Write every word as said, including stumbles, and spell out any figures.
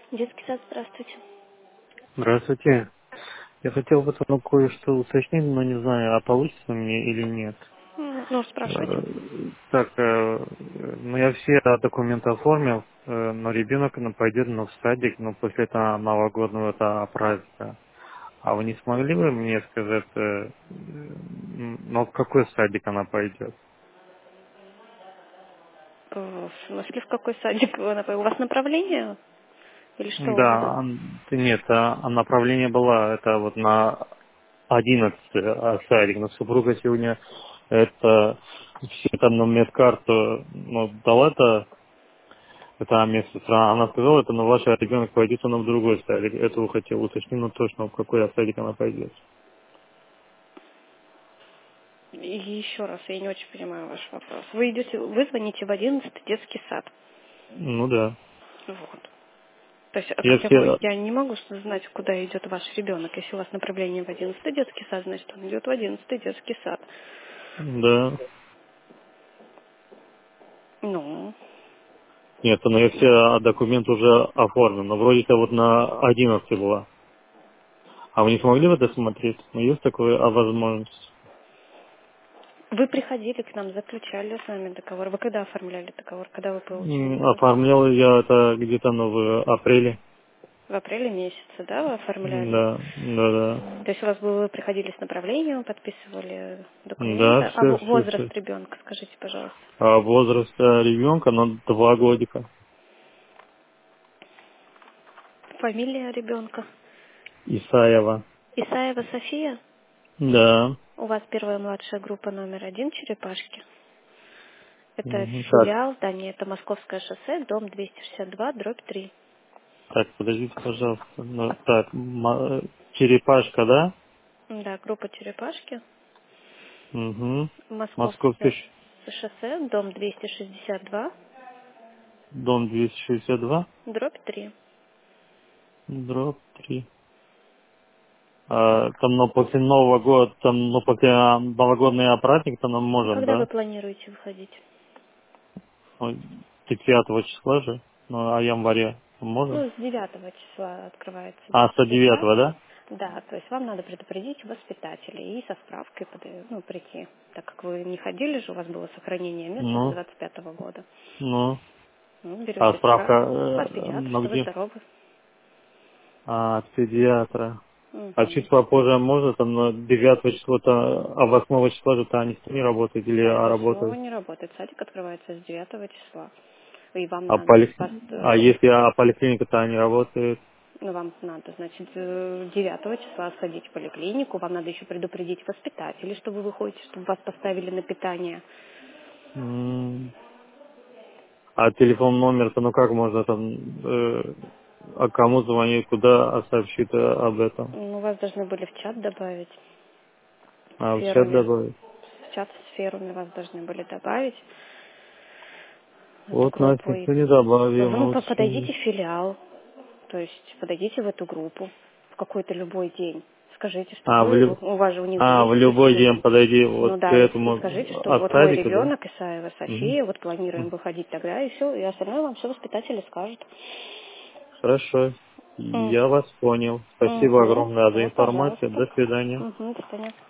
Детский сад, здравствуйте. Здравствуйте. Я хотел бы ну, кое-что уточнить, но не знаю, а получится мне или нет. М, Ну, спрашивайте. Э, Так, э, ну я все документы оформил, э, но ребенок ну, пойдет ну, в садик, ну, после этого новогоднего это праздника. А вы не смогли бы мне сказать, э, э, ну, в какой садик она пойдет? Э, В смысле, в какой садик вы нап- У вас направление? Или что у вас? Да, ан- нет, а, а направление было, это вот на одиннадцать а, садик, но супруга сегодня это все там на медкарту ну, дала это, это место. Она сказала, это на ваш ребенок пойдет, она в другой садик. Этого хотел уточнить, но точно в какой садик она пойдет. И еще раз, я не очень понимаю ваш вопрос. Вы идете, вы звоните в одиннадцатый детский сад. Ну да. Вот. То есть, а Я как я, мо- все, я не могу знать, куда идет ваш ребенок. Если у вас направление в одиннадцатый детский сад, значит, он идет в одиннадцатый детский сад. да. Ну, Нет, но я все документы уже оформлен, но вроде то вот на одиннадцать была. А вы не смогли бы досмотреть? Ну, есть такая а, возможность? вы приходили к нам, заключали с нами договор. Вы когда оформляли договор? Когда вы получили М, его? Оформлял я это где-то ну, в апреле. В апреле месяце, да, вы оформляли? Да, да, да. То есть у вас было, вы приходили с направлением, подписывали документы. Да, А все, во- все, возраст все. ребенка, скажите, пожалуйста. А возраст э, ребенка, ну, два годика. Фамилия ребенка. Исаева. Исаева София. Да. У вас первая младшая группа номер один Черепашки. Это Мгм. Так, филиал здания, это Московское шоссе, дом двести шестьдесят два, дробь три. так, подождите, пожалуйста. Ну, так, ма- черепашка, да? Да, группа Черепашки. Угу. Московский Московское ш- шоссе, дом двести шестьдесят два, дом двести шестьдесят два, дробь три. дробь три. А, там, ну, после Нового года, там, ну, после а, новогодний праздник, то нам можем, Когда вы да? планируете выходить? Ну, тридцатого числа же, ну, а января можем? Ну, с девятого числа открывается А, сто детский сад. девятого, да? Да, то есть вам надо предупредить воспитателей и со справкой пода- ну, прийти, так как вы не ходили же, у вас было сохранение места с Ну, двадцать пятого года. ну. Ну, А берете справка справку от э, педиатра, ну что вы где? здоровы. А, от педиатра. А Мгм. чуть попозже можно, там на девятого числа-то, а восьмого числа же-то они не работают или Садик а, восьмого работают? не работает, садик открывается с девятого числа. И вам А, надо, поли... вас, а э, если а поликлиника-то они работают? ну, вам надо, значит, э, девятого числа сходить в поликлинику, вам надо еще предупредить воспитателей, что вы выходите, чтобы вас поставили на питание. М, А телефон номер-то, ну как можно там, э, а кому звонить, куда а сообщить э, об этом? Ну, вас должны были в чат добавить А с в чат ферами. добавить? В чат с ферами вас должны были добавить в эту Вот нас группу. И никто не добавил, вы ну вот по- что. подойдите в филиал, то есть подойдите в эту группу в какой-то любой день. Скажите, что А, в, вы, лю... у вас же у них же а, в есть любой список. день подойди Ну вот к да, и, и скажите, этому что от вот мой садика, да? ребенок Исаева Мгм. София, вот планируем выходить тогда, и все, и остальное вам все воспитатели скажут. Хорошо. М. Я вас понял. Спасибо Угу. огромное за Вот, информацию. пожалуйста. До свидания. Угу, до свидания.